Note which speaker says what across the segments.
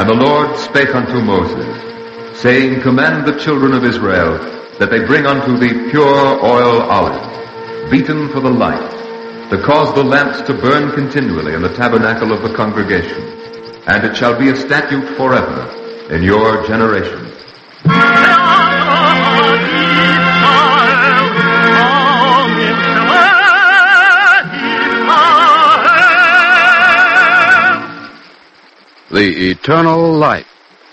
Speaker 1: And the Lord spake unto Moses, saying, Command the children of Israel that they bring unto thee pure oil olive, beaten for the light, to cause the lamps to burn continually in the tabernacle of the congregation. And it shall be a statute forever in your generations.
Speaker 2: The eternal life.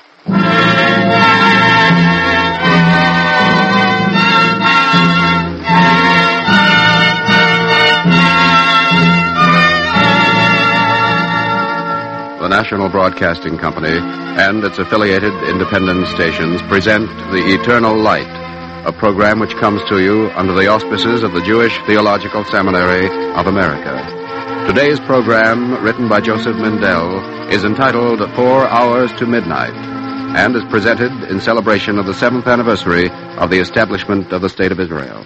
Speaker 2: The National Broadcasting Company and its affiliated independent stations present The Eternal Light, a program which comes to you under the auspices of the Jewish Theological Seminary of America. Today's program, written by Joseph Mindell, is entitled 4 Hours to Midnight and is presented in celebration of the 7th anniversary of the establishment of the State of Israel.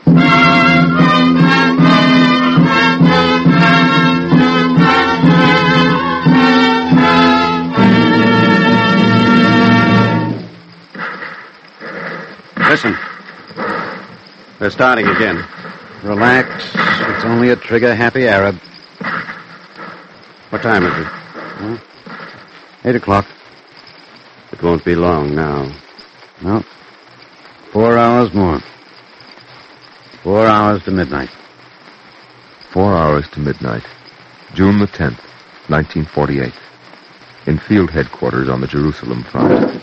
Speaker 2: Listen. They're starting again.
Speaker 3: Relax. It's only a trigger-happy Arab.
Speaker 2: What time is it?
Speaker 3: 8 o'clock.
Speaker 2: It won't be long now.
Speaker 3: No. 4 hours more. 4 hours to midnight.
Speaker 1: 4 hours to midnight. June the 10th, 1948. In field headquarters on the Jerusalem front.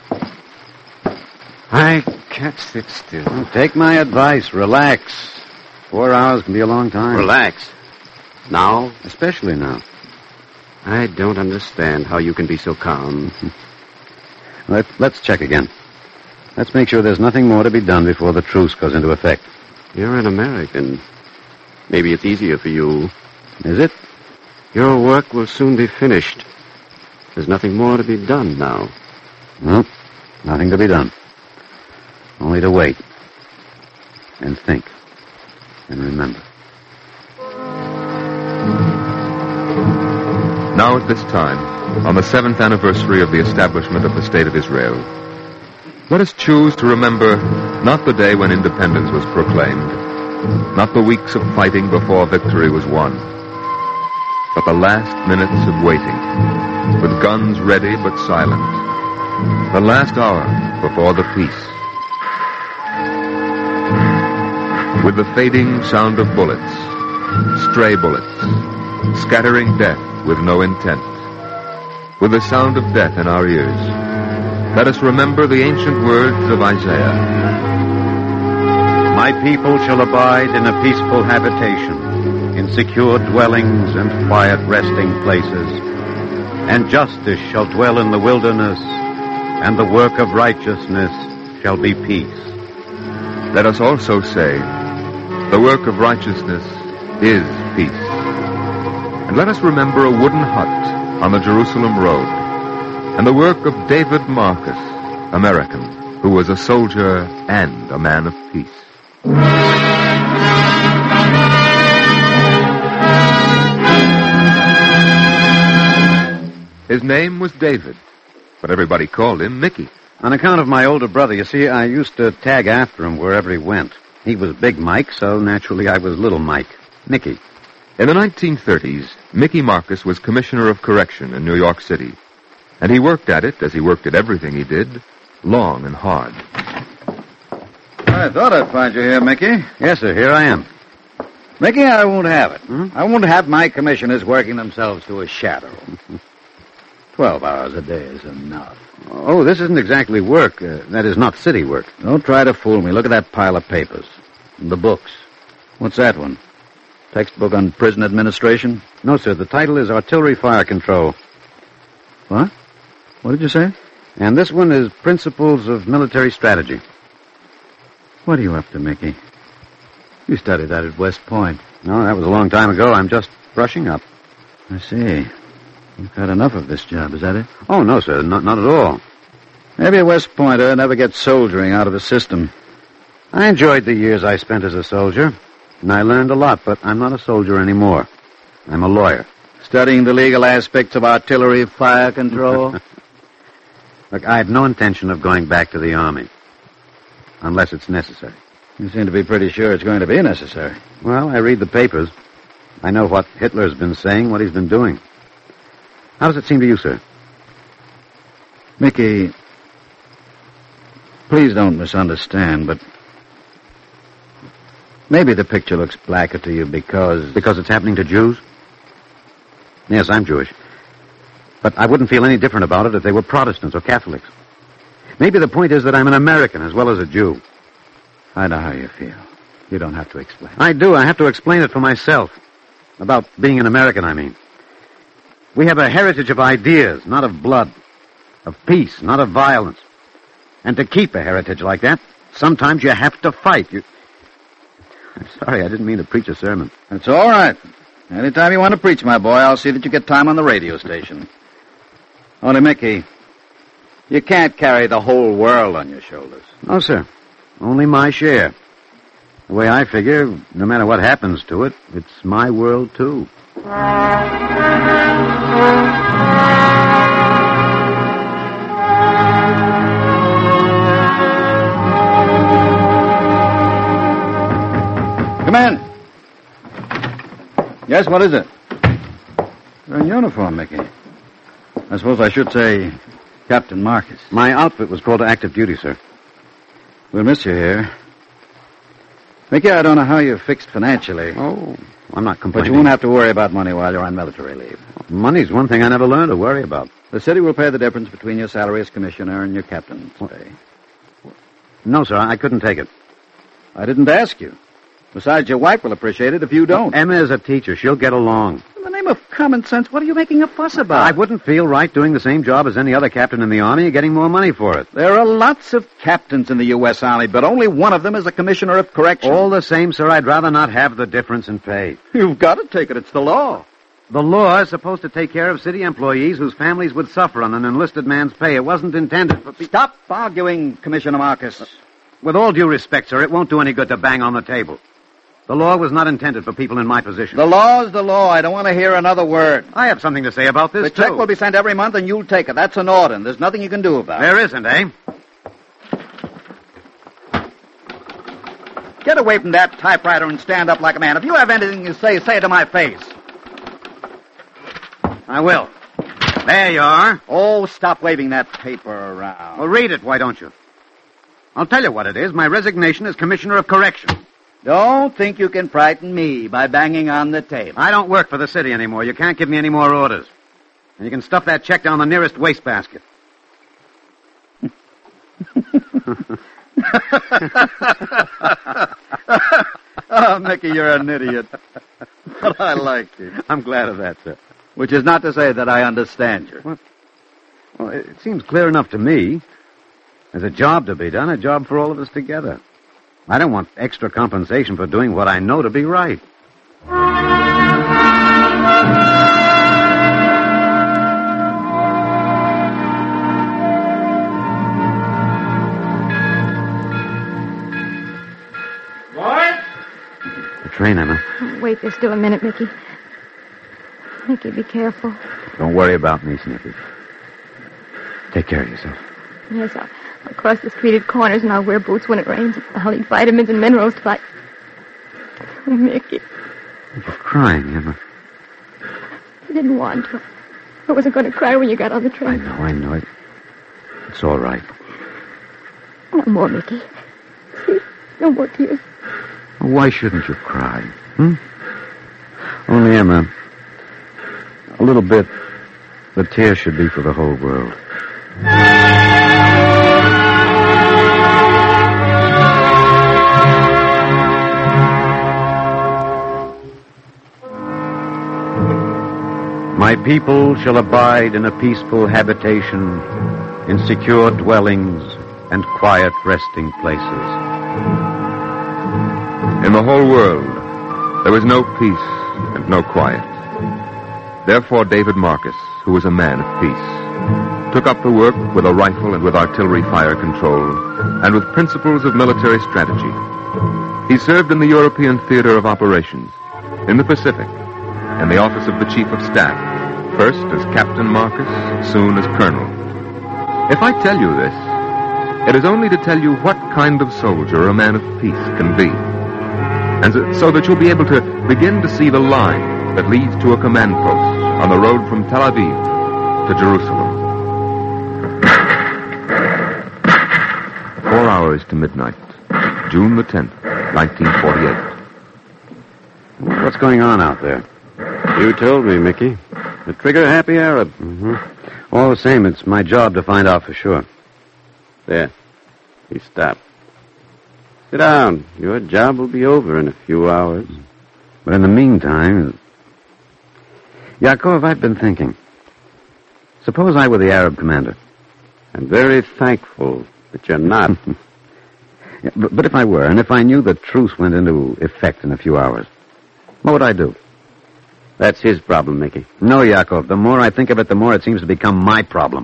Speaker 3: I can't sit still. Well, take my advice. Relax. 4 hours can be a long time.
Speaker 2: Relax. Now?
Speaker 3: Especially now.
Speaker 2: I don't understand how you can be so calm.
Speaker 3: Let's check again. Let's make sure there's nothing more to be done before the truce goes into effect.
Speaker 2: You're an American. Maybe it's easier for you.
Speaker 3: Is it?
Speaker 2: Your work will soon be finished. There's nothing more to be done now.
Speaker 3: No, nothing to be done. Only to wait. And think. And remember.
Speaker 1: Now at this time, on the 7th anniversary of the establishment of the State of Israel, let us choose to remember not the day when independence was proclaimed, not the weeks of fighting before victory was won, but the last minutes of waiting, with guns ready but silent, the last hour before the peace. With the fading sound of bullets, stray bullets, scattering death with no intent, with the sound of death in our ears, let us remember the ancient words of Isaiah.
Speaker 3: My people shall abide in a peaceful habitation, in secure dwellings and quiet resting places, and justice shall dwell in the wilderness, and the work of righteousness shall be peace.
Speaker 1: Let us also say, the work of righteousness is peace. And let us remember a wooden hut on the Jerusalem road, and the work of David Marcus, American, who was a soldier and a man of peace. His name was David, but everybody called him Mickey.
Speaker 3: On account of my older brother, you see, I used to tag after him wherever he went. He was Big Mike, so naturally I was Little Mike. Mickey.
Speaker 1: In the 1930s, Mickey Marcus was Commissioner of Correction in New York City. And he worked at it, as he worked at everything he did, long and hard.
Speaker 4: I thought I'd find you here, Mickey.
Speaker 3: Yes, sir, here I am.
Speaker 4: Mickey, I won't have it. I won't have my commissioners working themselves to a shadow. 12 hours a day is enough.
Speaker 3: Oh, this isn't exactly work. That is not city work.
Speaker 4: Don't try to fool me. Look at that pile of papers. And the books. What's that one? Textbook on prison administration?
Speaker 3: No, sir. The title is Artillery Fire Control.
Speaker 4: What? What did you say?
Speaker 3: And this one is Principles of Military Strategy.
Speaker 4: What are you up to, Mickey? You studied that at West Point.
Speaker 3: No, that was a long time ago. I'm just brushing up.
Speaker 4: I see. You've had enough of this job, is that it?
Speaker 3: Oh, no, sir. Not at all.
Speaker 4: Maybe a West Pointer never gets soldiering out of the system.
Speaker 3: I enjoyed the years I spent as a soldier, and I learned a lot, but I'm not a soldier anymore. I'm a lawyer.
Speaker 4: Studying the legal aspects of artillery fire control?
Speaker 3: Look, I have no intention of going back to the Army. Unless it's necessary.
Speaker 4: You seem to be pretty sure it's going to be necessary.
Speaker 3: Well, I read the papers. I know what Hitler's been saying, what he's been doing. How does it seem to you, sir?
Speaker 4: Mickey, please don't misunderstand, but maybe the picture looks blacker to you because...
Speaker 3: Because it's happening to Jews? Yes, I'm Jewish. But I wouldn't feel any different about it if they were Protestants or Catholics. Maybe the point is that I'm an American as well as a Jew.
Speaker 4: I know how you feel. You don't have to explain.
Speaker 3: I do. I have to explain it for myself. About being an American, I mean. We have a heritage of ideas, not of blood. Of peace, not of violence. And to keep a heritage like that, sometimes you have to fight. I'm sorry, I didn't mean to preach a sermon.
Speaker 4: It's all right. Anytime you want to preach, my boy, I'll see that you get time on the radio station. Only, Mickey, you can't carry the whole world on your shoulders.
Speaker 3: No, sir. Only my share. The way I figure, no matter what happens to it, it's my world, too.
Speaker 4: Come in. Yes, what is it? You're in uniform, Mickey. I suppose I should say Captain Marcus.
Speaker 3: My outfit was called to active duty, sir.
Speaker 4: We'll miss you here. Mickey, I don't know how you're fixed financially.
Speaker 3: Oh, I'm not complaining.
Speaker 4: But you won't have to worry about money while you're on military leave.
Speaker 3: Money's one thing I never learned to worry about.
Speaker 4: The city will pay the difference between your salary as commissioner and your captain's pay.
Speaker 3: No, sir, I couldn't take it.
Speaker 4: I didn't ask you. Besides, your wife will appreciate it if you don't.
Speaker 3: Emma is a teacher. She'll get along.
Speaker 4: In the name of common sense, what are you making a fuss about?
Speaker 3: I wouldn't feel right doing the same job as any other captain in the Army and getting more money for it.
Speaker 4: There are lots of captains in the U.S. Army, but only one of them is a commissioner of correction.
Speaker 3: All the same, sir, I'd rather not have the difference in pay.
Speaker 4: You've got to take it. It's the law.
Speaker 3: The law is supposed to take care of city employees whose families would suffer on an enlisted man's pay. It wasn't intended for...
Speaker 4: Stop arguing, Commissioner Marcus.
Speaker 3: With all due respect, sir, it won't do any good to bang on the table. The law was not intended for people in my position.
Speaker 4: The law's the law. I don't want to hear another word.
Speaker 3: I have something to say about this,
Speaker 4: too. The check will be sent every month, and you'll take it. That's an order, and there's nothing you can do about it.
Speaker 3: There isn't, eh?
Speaker 4: Get away from that typewriter and stand up like a man. If you have anything to say, say it to my face.
Speaker 3: I will. There you are.
Speaker 4: Oh, stop waving that paper around.
Speaker 3: Well, read it, why don't you? I'll tell you what it is. My resignation as Commissioner of Correction.
Speaker 4: Don't think you can frighten me by banging on the table.
Speaker 3: I don't work for the city anymore. You can't give me any more orders. And you can stuff that check down the nearest wastebasket.
Speaker 4: Oh, Mickey, you're an idiot. But I like you.
Speaker 3: I'm glad of that, sir.
Speaker 4: Which is not to say that I understand you.
Speaker 3: What? Well, it seems clear enough to me. There's a job to be done, a job for all of us together. I don't want extra compensation for doing what I know to be right.
Speaker 5: What?
Speaker 3: The train, Emma.
Speaker 6: Oh, wait there still a minute, Mickey. Mickey, be careful.
Speaker 3: Don't worry about me, Snippy. Take care of yourself.
Speaker 6: Yes, I'll cross the street at corners and I'll wear boots when it rains. I'll eat vitamins and minerals till Oh, Mickey.
Speaker 3: You're crying, Emma.
Speaker 6: I didn't want to. I wasn't going to cry when you got on the train.
Speaker 3: I know it. It's all right.
Speaker 6: No more, Mickey. Please, no more tears.
Speaker 3: Why shouldn't you cry? Only, Emma, a little bit, the tears should be for the whole world. My people shall abide in a peaceful habitation, in secure dwellings and quiet resting places.
Speaker 1: In the whole world, there was no peace and no quiet. Therefore, David Marcus, who was a man of peace, took up the work with a rifle and with artillery fire control, and with principles of military strategy. He served in the European Theater of Operations, in the Pacific, in the office of the Chief of Staff, first as Captain Marcus, soon as Colonel. If I tell you this, it is only to tell you what kind of soldier a man of peace can be. And so that you'll be able to begin to see the line that leads to a command post on the road from Tel Aviv to Jerusalem. 4 hours to midnight, June the 10th, 1948.
Speaker 3: What's going on out there?
Speaker 2: You told me, Mickey. A trigger-happy Arab.
Speaker 3: Mm-hmm. All the same, it's my job to find out for sure.
Speaker 2: There. He stopped. Sit down. Your job will be over in a few hours.
Speaker 3: But in the meantime... Yaakov, I've been thinking. Suppose I were the Arab commander.
Speaker 2: I'm very thankful that you're not.
Speaker 3: Yeah, but if I were, and if I knew the truce went into effect in a few hours, what would I do?
Speaker 2: That's his problem, Mickey.
Speaker 3: No, Yaakov. The more I think of it, the more it seems to become my problem.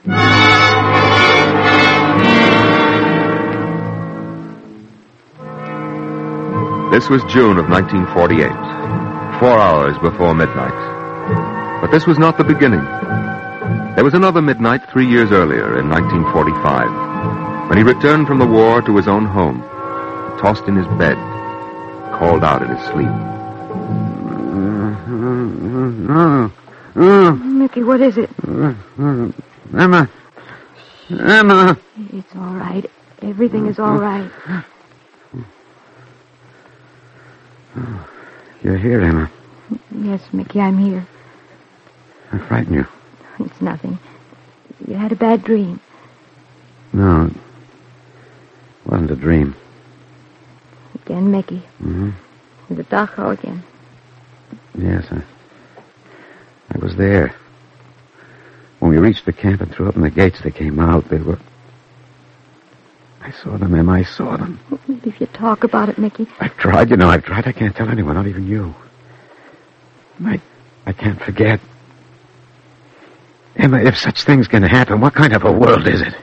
Speaker 1: This was June of 1948, 4 hours before midnight. But this was not the beginning. There was another midnight 3 years earlier, in 1945, when he returned from the war to his own home, tossed in his bed, called out in his sleep.
Speaker 6: Mickey, what is it?
Speaker 3: Emma. Emma.
Speaker 6: It's all right. Everything is all right.
Speaker 3: You're here, Emma.
Speaker 6: Yes, Mickey, I'm here.
Speaker 3: I frightened you.
Speaker 6: It's nothing. You had a bad dream.
Speaker 3: No, it wasn't a dream.
Speaker 6: Again, Mickey.
Speaker 3: Mm-hmm.
Speaker 6: The Dachau again.
Speaker 3: Yes, I was there. When we reached the camp and threw open the gates, they came out. They were... I saw them, Emma. I saw them.
Speaker 6: Maybe if you talk about it, Mickey.
Speaker 3: I've tried. I can't tell anyone, not even you. I can't forget. Emma, if such things can happen, what kind of a world is it?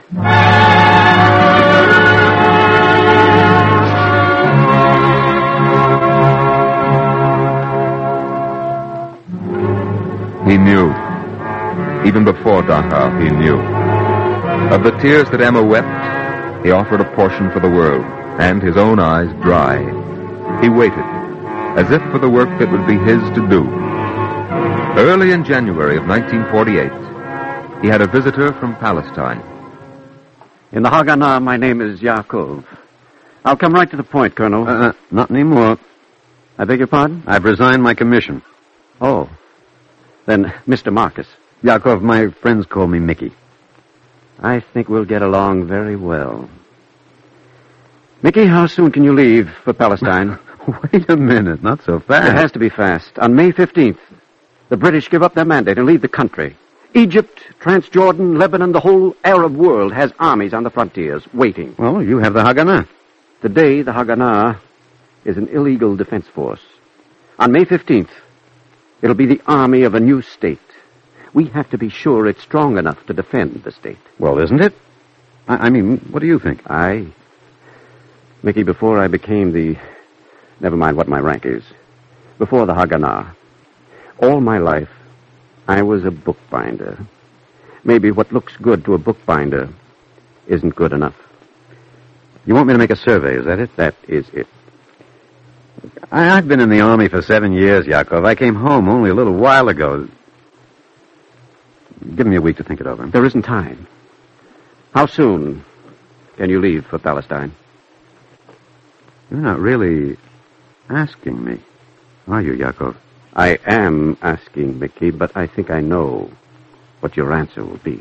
Speaker 1: He knew. Even before Dachau, he knew. Of the tears that Emma wept, he offered a portion for the world, and his own eyes dry. He waited, as if for the work that would be his to do. Early in January of 1948, he had a visitor from Palestine.
Speaker 2: In the Haganah, my name is Yaakov. I'll come right to the point, Colonel.
Speaker 3: Not anymore.
Speaker 2: I beg your pardon?
Speaker 3: I've resigned my commission.
Speaker 2: Oh. Then, Mr. Marcus.
Speaker 3: Yaakov, my friends call me Mickey.
Speaker 2: I think we'll get along very well. Mickey, how soon can you leave for Palestine?
Speaker 3: Wait a minute, not so fast.
Speaker 2: It has to be fast. On May 15th, the British give up their mandate and leave the country. Egypt, Transjordan, Lebanon, the whole Arab world has armies on the frontiers waiting.
Speaker 3: Well, you have the Haganah.
Speaker 2: Today, the Haganah is an illegal defense force. On May 15th, it'll be the army of a new state. We have to be sure it's strong enough to defend the state.
Speaker 3: Well, isn't it? I mean, what do you think?
Speaker 2: Mickey, before I became the... Never mind what my rank is. Before the Haganah, all my life, I was a bookbinder. Maybe what looks good to a bookbinder isn't good enough.
Speaker 3: You want me to make a survey, is that it?
Speaker 2: That is it.
Speaker 3: I've been in the Army for 7 years, Yaakov. I came home only a little while ago. Give me a week to think it over.
Speaker 2: There isn't time. How soon can you leave for Palestine?
Speaker 3: You're not really asking me, are you, Yaakov?
Speaker 2: I am asking, Mickey, but I think I know what your answer will be.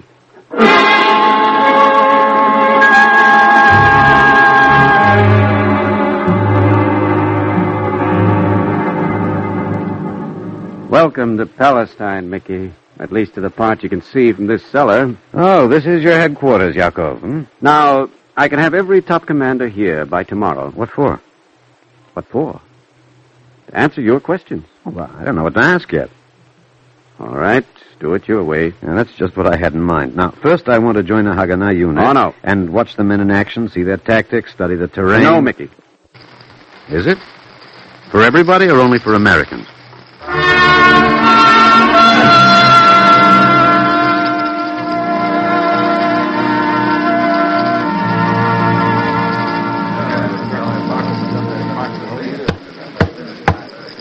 Speaker 2: Welcome to Palestine, Mickey. At least to the part you can see from this cellar.
Speaker 3: Oh, this is your headquarters, Yaakov. Hmm?
Speaker 2: Now, I can have every top commander here by tomorrow.
Speaker 3: What for?
Speaker 2: What for? To answer your questions.
Speaker 3: Oh, well, I don't know what to ask yet.
Speaker 2: All right, do it your way.
Speaker 3: Yeah, that's just what I had in mind. Now, first I want to join the Haganah unit.
Speaker 2: Oh, no.
Speaker 3: And watch the men in action, see their tactics, study the terrain.
Speaker 2: No, Mickey.
Speaker 3: Is it? For everybody or only for Americans?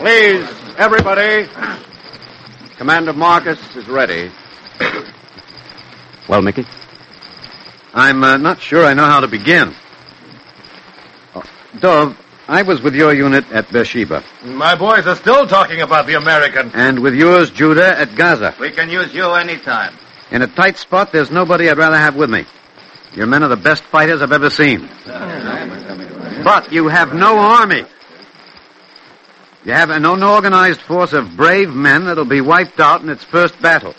Speaker 2: Please, everybody. Commander Marcus is ready. Well, Mickey?
Speaker 3: I'm not sure I know how to begin. Dove, I was with your unit at Beersheba.
Speaker 5: My boys are still talking about the American.
Speaker 3: And with yours, Judah, at Gaza.
Speaker 4: We can use you anytime.
Speaker 3: In a tight spot, there's nobody I'd rather have with me. Your men are the best fighters I've ever seen. But you have no army. You have an unorganized force of brave men that'll be wiped out in its first battle.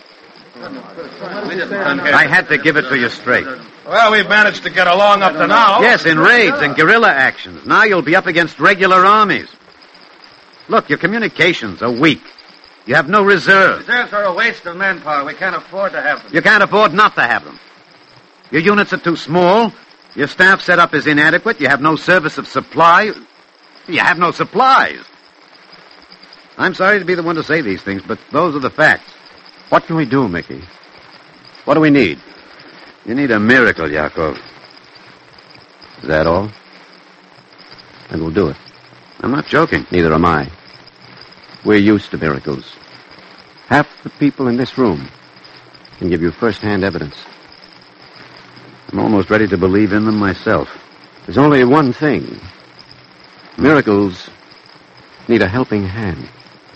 Speaker 3: I had to give it to you straight.
Speaker 5: Well, we've managed to get along up to now.
Speaker 3: Yes, in raids and guerrilla actions. Now you'll be up against regular armies. Look, your communications are weak. You have no reserves.
Speaker 4: Reserves are a waste of manpower. We can't afford to have them.
Speaker 3: You can't afford not to have them. Your units are too small. Your staff setup is inadequate. You have no service of supply. You have no supplies. I'm sorry to be the one to say these things, but those are the facts.
Speaker 2: What can we do, Mickey? What do we need?
Speaker 3: You need a miracle, Yakov.
Speaker 2: Is that all? And we'll do it.
Speaker 3: I'm not joking.
Speaker 2: Neither am I. We're used to miracles. Half the people in this room can give you first-hand evidence.
Speaker 3: I'm almost ready to believe in them myself.
Speaker 2: There's only one thing. Miracles need a helping hand.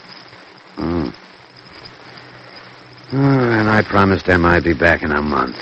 Speaker 3: And I promised Emma I'd be back in a month.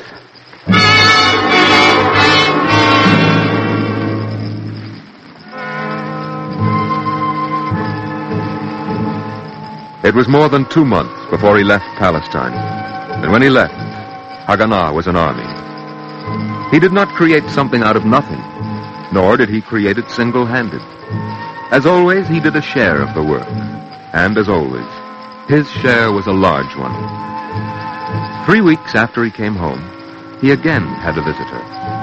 Speaker 1: It was more than 2 months before he left Palestine. And when he left, Haganah was an army. He did not create something out of nothing, nor did he create it single-handed. As always, he did a share of the work. And as always, his share was a large one. 3 weeks after he came home, he again had a visitor.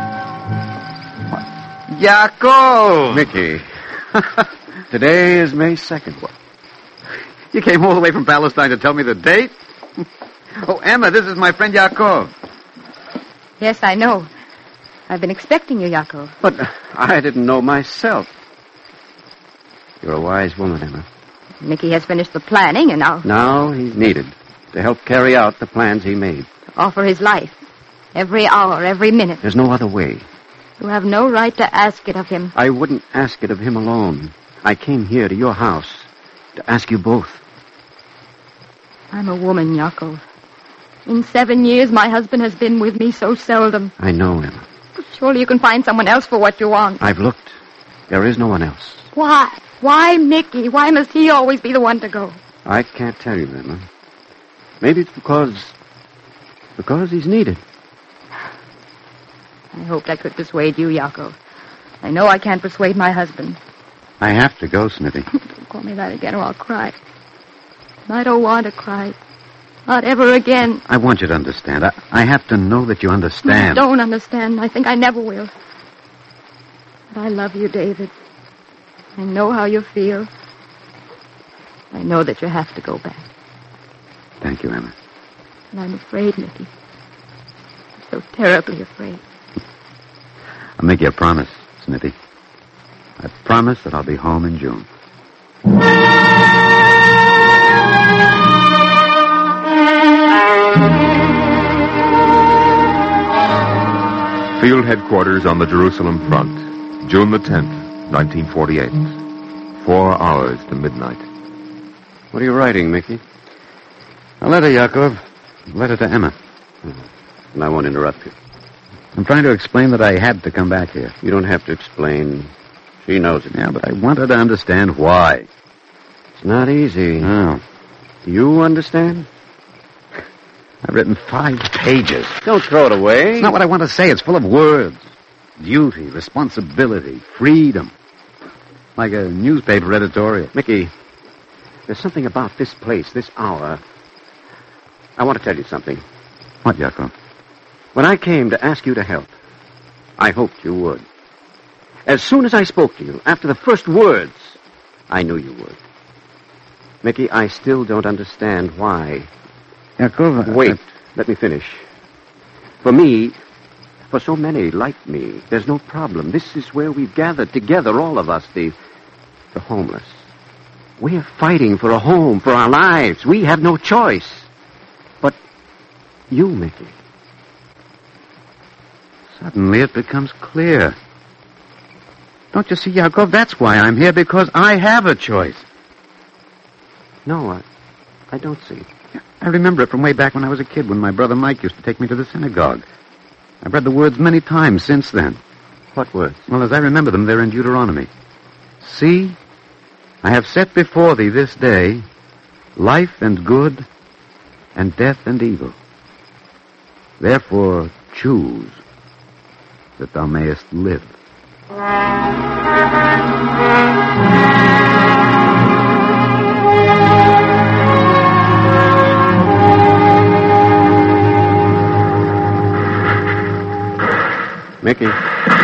Speaker 3: Yaakov!
Speaker 2: Mickey, today is May 2nd. What?
Speaker 3: You came all the way from Palestine to tell me the date? Oh, Emma, this is my friend Yaakov.
Speaker 6: Yes, I know. I've been expecting you, Yaakov.
Speaker 2: But I didn't know myself. You're a wise woman, Emma.
Speaker 6: Mickey has finished the planning, and
Speaker 2: Now he's needed to help carry out the plans he made.
Speaker 6: offer his life. Every hour, every minute.
Speaker 2: There's no other way.
Speaker 6: You have no right to ask it of him.
Speaker 2: I wouldn't ask it of him alone. I came here to your house to ask you both.
Speaker 6: I'm a woman, Yaakov. In 7 years, my husband has been with me so seldom.
Speaker 2: I know, Emma.
Speaker 6: Surely you can find someone else for what you want.
Speaker 2: I've looked. There is no one else.
Speaker 6: Why? Why Mickey? Why must he always be the one to go?
Speaker 2: I can't tell you, Emma. Maybe it's because he's needed.
Speaker 6: I hoped I could persuade you, Yaakov. I know I can't persuade my husband.
Speaker 3: I have to go, Smithy.
Speaker 6: Don't call me that again or I'll cry. I don't want to cry. Not ever again.
Speaker 3: I want you to understand. I have to know that you understand.
Speaker 6: I don't understand. I think I never will. But I love you, David. I know how you feel. I know that you have to go back.
Speaker 3: Thank you, Emma.
Speaker 6: And I'm afraid, Mickey. I'm so terribly afraid.
Speaker 3: I'll make you a promise, Smithy. I promise that I'll be home in June.
Speaker 1: Field headquarters on the Jerusalem front, June the 10th, 1948. 4 hours to midnight.
Speaker 2: What are you writing, Mickey?
Speaker 3: A letter, Yaakov. A letter to Emma.
Speaker 2: And I won't interrupt you.
Speaker 3: I'm trying to explain that I had to come back here.
Speaker 2: You don't have to explain. She knows it.
Speaker 3: Yeah, but I want her to understand why.
Speaker 2: It's not easy.
Speaker 3: No.
Speaker 2: You understand?
Speaker 3: I've written 5 pages.
Speaker 2: Don't throw it away.
Speaker 3: It's not what I want to say. It's full of words. Duty, responsibility, freedom. Like a newspaper editorial.
Speaker 2: Mickey, there's something about this place, this hour. I want to tell you something.
Speaker 3: What, Yaakov?
Speaker 2: When I came to ask you to help, I hoped you would. As soon as I spoke to you, after the first words, I knew you would. Mickey, I still don't understand why.
Speaker 3: Yaakov,
Speaker 2: Wait, let me finish. For me, for so many like me, there's no problem. This is where we've gathered together, all of us, the homeless.
Speaker 7: We're fighting for a home, for our lives. We have no choice. But you, Mickey.
Speaker 3: Suddenly it becomes clear. Don't you see, Yakov? That's why I'm here, because I have a choice.
Speaker 7: No, I don't see.
Speaker 3: I remember it from way back when I was a kid, when my brother Mike used to take me to the synagogue. I've read the words many times since then.
Speaker 7: What words?
Speaker 3: Well, as I remember them, they're in Deuteronomy. See, I have set before thee this day life and good, and death and evil. Therefore choose that thou mayest live.
Speaker 7: Mickey.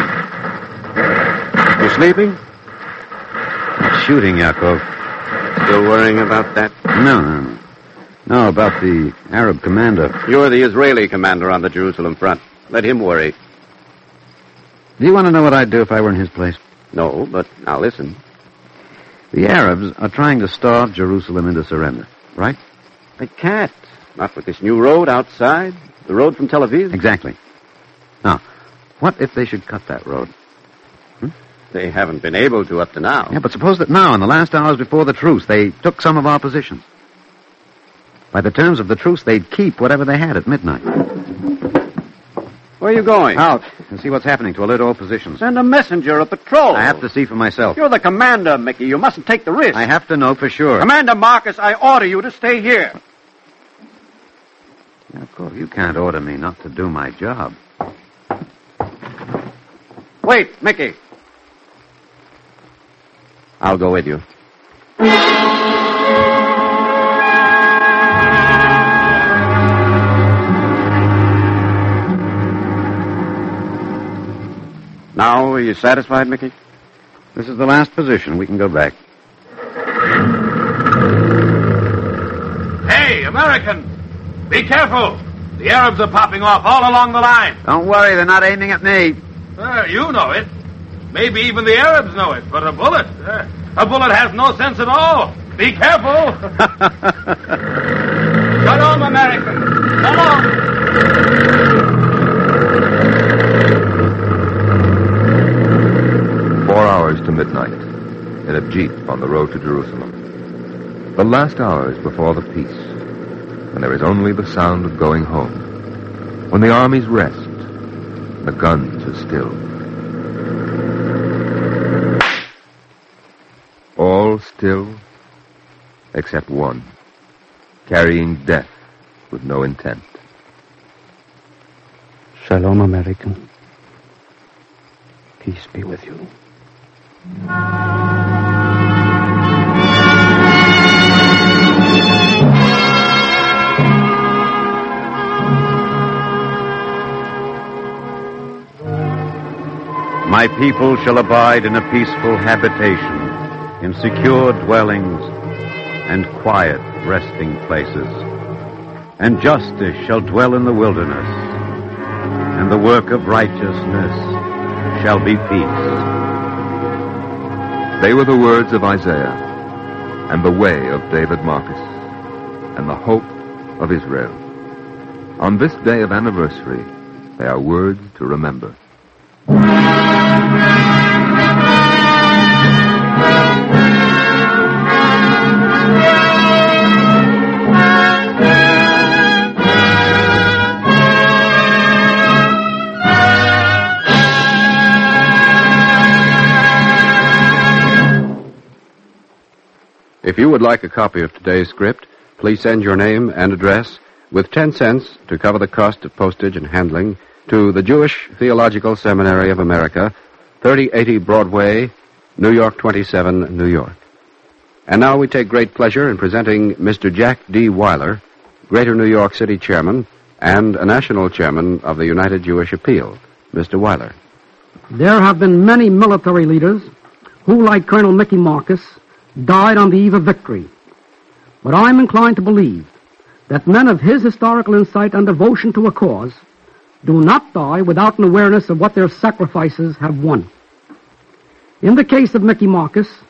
Speaker 7: You sleeping?
Speaker 3: Shooting, Yakov.
Speaker 7: Still worrying about that?
Speaker 3: No, about the Arab commander.
Speaker 7: You're the Israeli commander on the Jerusalem front. Let him worry.
Speaker 3: Do you want to know what I'd do if I were in his place?
Speaker 7: No, but now listen.
Speaker 3: The Arabs are trying to starve Jerusalem into surrender, right?
Speaker 7: They can't. Not with this new road outside. The road from Tel Aviv.
Speaker 3: Exactly. Now, what if they should cut that road?
Speaker 7: They haven't been able to up to now.
Speaker 3: Yeah, but suppose that now, in the last hours before the truce, they took some of our positions. By the terms of the truce, they'd keep whatever they had at midnight.
Speaker 7: Where are you going?
Speaker 3: Out and see what's happening to alert all positions.
Speaker 7: Send a messenger, a patrol.
Speaker 3: I have to see for myself.
Speaker 7: You're the commander, Mickey. You mustn't take the risk.
Speaker 3: I have to know for sure.
Speaker 7: Commander Marcus, I order you to stay here.
Speaker 3: Yakov, you can't order me not to do my job.
Speaker 7: Wait, Mickey. I'll go with you. Now, are you satisfied, Mickey?
Speaker 3: This is the last position. We can go back.
Speaker 5: Hey, American! Be careful! The Arabs are popping off all along the line.
Speaker 3: Don't worry, they're not aiming at me.
Speaker 5: You know it. Maybe even the Arabs know it, but a bullet has no sense at all. Be careful. Shalom, American. Shalom.
Speaker 1: 4 hours to midnight, in a jeep on the road to Jerusalem. The last hours before the peace, when there is only the sound of going home. When the armies rest, the guns are still. All still, except one, carrying death with no intent.
Speaker 7: Shalom, American. Peace be with you.
Speaker 3: My people shall abide in a peaceful habitation, in secure dwellings and quiet resting places. And justice shall dwell in the wilderness, and the work of righteousness shall be peace.
Speaker 1: They were the words of Isaiah, and the way of David Marcus, and the hope of Israel. On this day of anniversary, they are words to remember.
Speaker 2: If you would like a copy of today's script, please send your name and address with 10 cents to cover the cost of postage and handling to the Jewish Theological Seminary of America, 3080 Broadway, New York 27, New York. And now we take great pleasure in presenting Mr. Jack D. Weiler, Greater New York City Chairman and a National Chairman of the United Jewish Appeal. Mr. Weiler.
Speaker 8: There have been many military leaders who, like Colonel Mickey Marcus, died on the eve of victory. But I'm inclined to believe that men of his historical insight and devotion to a cause do not die without an awareness of what their sacrifices have won. In the case of Mickey Marcus,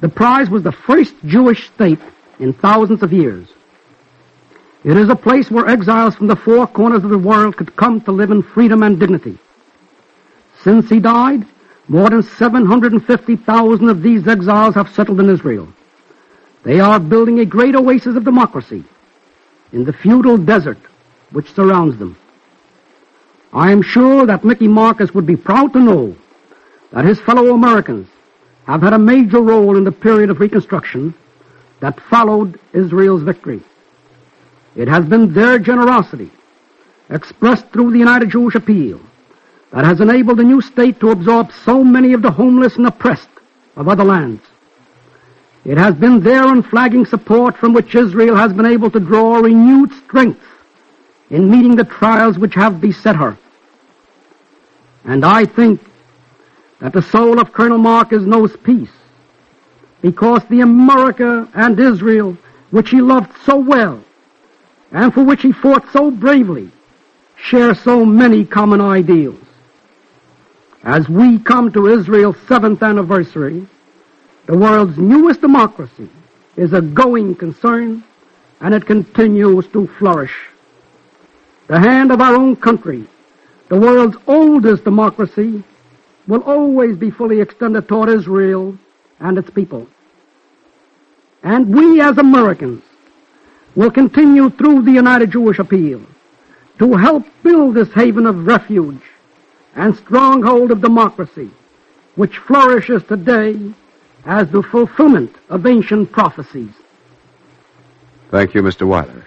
Speaker 8: The prize was the first Jewish state in thousands of years. It is a place where exiles from the four corners of the world could come to live in freedom and dignity. Since he died, more than 750,000 of these exiles have settled in Israel. They are building a great oasis of democracy in the feudal desert which surrounds them. I am sure that Mickey Marcus would be proud to know that his fellow Americans have had a major role in the period of Reconstruction that followed Israel's victory. It has been their generosity, expressed through the United Jewish Appeal, that has enabled the new state to absorb so many of the homeless and oppressed of other lands. It has been their unflagging support from which Israel has been able to draw renewed strength in meeting the trials which have beset her. And I think that the soul of Colonel Marcus knows peace, because the America and Israel which he loved so well and for which he fought so bravely share so many common ideals. As we come to Israel's 7th anniversary, the world's newest democracy is a going concern, and it continues to flourish. The hand of our own country, the world's oldest democracy, will always be fully extended toward Israel and its people. And we as Americans will continue through the United Jewish Appeal to help build this haven of refuge and stronghold of democracy, which flourishes today as the fulfillment of ancient prophecies.
Speaker 2: Thank you, Mr. Weiler.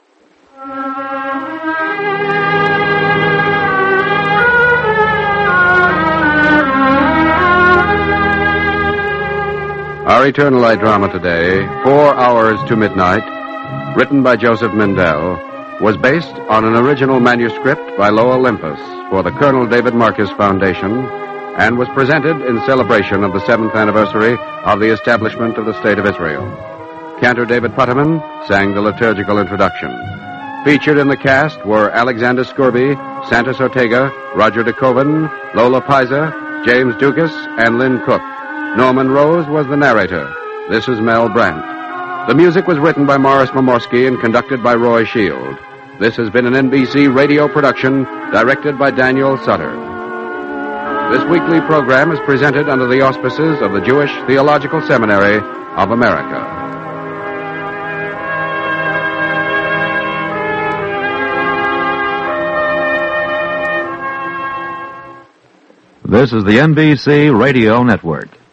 Speaker 2: Our Eternal Light drama today, 4 Hours to Midnight, written by Joseph Mindell, was based on an original manuscript by Lowell Olympus for the Colonel David Marcus Foundation and was presented in celebration of the 7th anniversary of the establishment of the State of Israel. Cantor David Putterman sang the liturgical introduction. Featured in the cast were Alexander Scourby, Santos Ortega, Roger DeKoven, Lola Pizer, James Dugas, and Lynn Cook. Norman Rose was the narrator. This is Mel Brandt. The music was written by Morris Momorsky and conducted by Roy Shield. This has been an NBC radio production directed by Daniel Sutter. This weekly program is presented under the auspices of the Jewish Theological Seminary of America.
Speaker 9: This is the NBC Radio Network.